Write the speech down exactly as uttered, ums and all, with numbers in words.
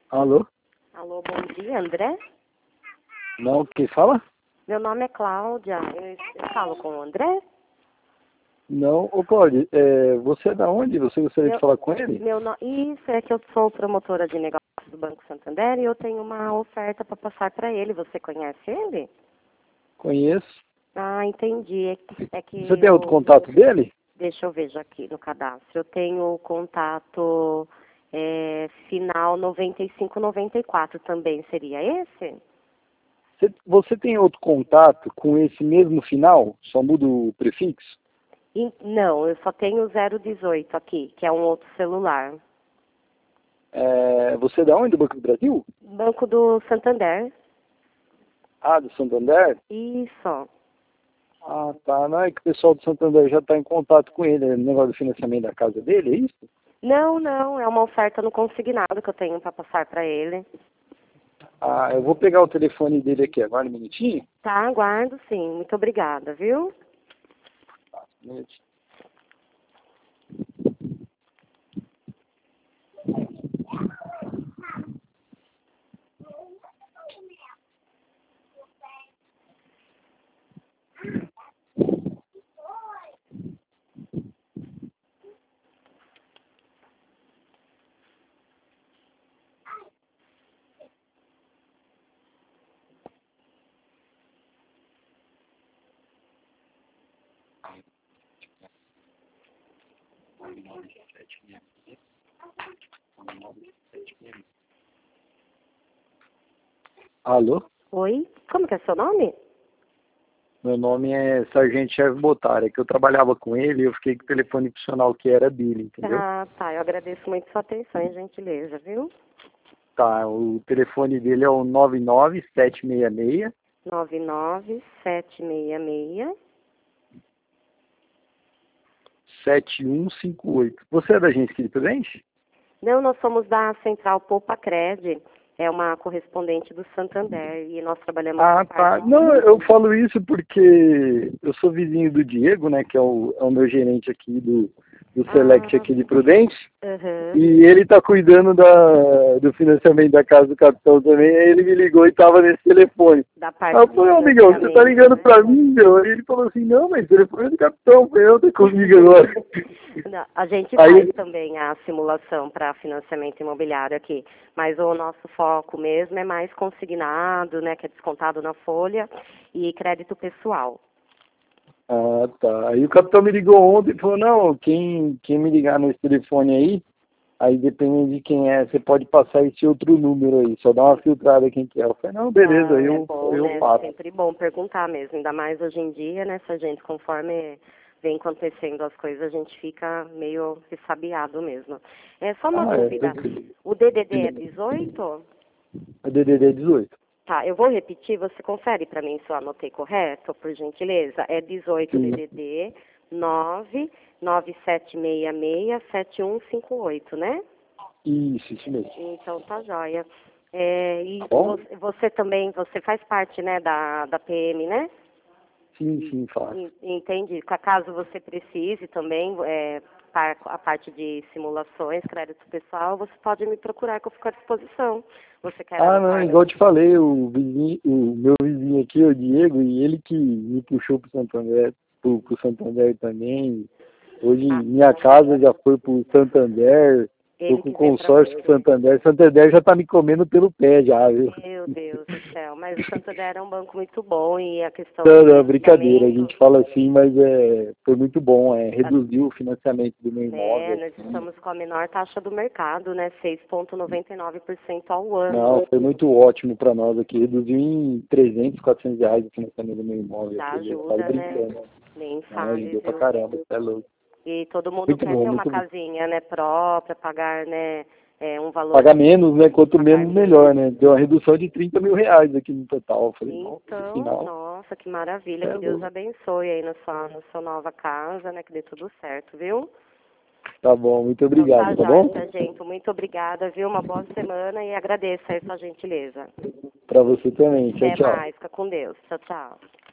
Alô? Alô, bom dia, André? Não, quem fala? Meu nome é Cláudia. Eu, eu falo com o André? Não, ô Cláudio, é, você é da onde? Você gostaria Meu, de falar com ele? meu no... Isso, é que eu sou promotora de negócios do Banco Santander e eu tenho uma oferta para passar para ele. Você conhece ele? Conheço. Ah, entendi. É que, é que Você tem outro eu... contato dele? Deixa eu ver já aqui no cadastro. Eu tenho o contato é, final noventa e cinco noventa e quatro também. Seria esse? Você, você tem outro contato com esse mesmo final? Só muda o prefixo? E- não, eu só tenho o zero dezoito aqui, que é um outro celular. É, você é da onde? Do Banco do Brasil? Banco do Santander. Ah, do Santander? Isso. Ah, tá. Não é que o pessoal do Santander já está em contato com ele, é negócio do financiamento da casa dele, é isso? Não, não, é uma oferta no consignado que eu tenho para passar para ele. Ah, eu vou pegar o telefone dele aqui agora, um minutinho. Tá, aguardo sim. Muito obrigada, viu? Um minutinho. Alô? Oi, como que é seu nome? Meu nome é Sargento Chefe Botar, é que eu trabalhava com ele e eu fiquei com o telefone profissional que era dele, entendeu? Ah, tá, eu agradeço muito sua atenção e gentileza, viu? Tá, o telefone dele é o nove nove sete seis seis nove nove sete seis seis. sete um cinco oito. Você é da agência aqui de Prudente? Não, nós somos da Central Poupa Cred, é uma correspondente do Santander e nós trabalhamos com a Ah, tá. parte Não, de... eu falo isso porque eu sou vizinho do Diego, né, que é o, é o meu gerente aqui do, do Select Ah, aqui de Prudente. aham. E ele tá cuidando da, do financiamento da casa do capitão também, aí ele me ligou e tava nesse telefone. Da Aí parte eu de falei, ô amigão, você tá financiamento, ligando né? pra mim, meu? Aí ele falou assim, não, mas o telefone é do capitão, foi eu, tá comigo agora. Não, a gente Aí, faz também a simulação para financiamento imobiliário aqui, mas o nosso foco mesmo é mais consignado, né, que é descontado na folha, e crédito pessoal. ah, tá. Aí o capitão me ligou ontem e falou, não, quem, quem me ligar nesse telefone aí, aí dependendo de quem é, você pode passar esse outro número aí, só dá uma filtrada quem que é. Eu falei, não, beleza, Ah, aí é eu, bom, eu né? passo. Sempre bom perguntar mesmo, ainda mais hoje em dia, né, essa gente, conforme vem acontecendo as coisas, a gente fica meio ressabiado mesmo. É só uma Ah, é, dúvida, tranquilo. o D D D é dezoito? É D D D dezoito. Tá, eu vou repetir, você confere para mim se eu anotei correto, por gentileza. É dezoito Sim. D D D nove nove sete seis seis sete um cinco oito, né? Isso, isso mesmo. Então tá joia. É, e Tá bom? você, você também, você faz parte, né, da, da P M, né? Sim, sim, faço. En- Entendi. Ca- Caso você precise também, é, par- a parte de simulações, crédito pessoal, você pode me procurar que eu fico à disposição. Você quer Ah, não, anotar? igual eu te falei, o vizinho, o meu vizinho aqui, o Diego, e ele que me puxou pro Santander, pro, pro Santander também. Hoje Ah, minha casa já foi pro Santander, tô ele com que vê para consórcio com o você. Santander. Santander já tá me comendo pelo pé já, viu? Meu Deus do céu, mas o Santander é um banco muito bom e a questão Não, do não, brincadeira, a financiamento, gente fala assim, mas é, foi muito bom, é, a- reduziu o financiamento do meu né, imóvel. nós Assim. estamos com a menor taxa do mercado, né, seis vírgula noventa e nove por cento ao ano. Não, foi muito ótimo para nós aqui, reduziu em trezentos, quatrocentos reais o financiamento do meu imóvel, Já aqui, eu falo ajuda, né? brincando. Nem Não, fale, ajudou pra viu? caramba, é louco. E todo mundo Muito quer bom, ter uma muito bom. casinha, né, própria, pagar, né, é, um valor, Pagar menos, né? Quanto pagar menos, menos. melhor, né? Deu uma redução de trinta mil reais aqui no total. Eu falei, nossa, Então, final, nossa, que maravilha, é que Deus louco. abençoe aí na sua, na sua nova casa, né, que dê tudo certo, viu? Tá bom, muito Então tá, obrigado, tá joia, bom? sargento. Muito obrigada, viu? Uma boa semana e agradeço aí sua gentileza. Pra você também. Tchau, Até tchau. mais, fica com Deus. Tchau, tchau.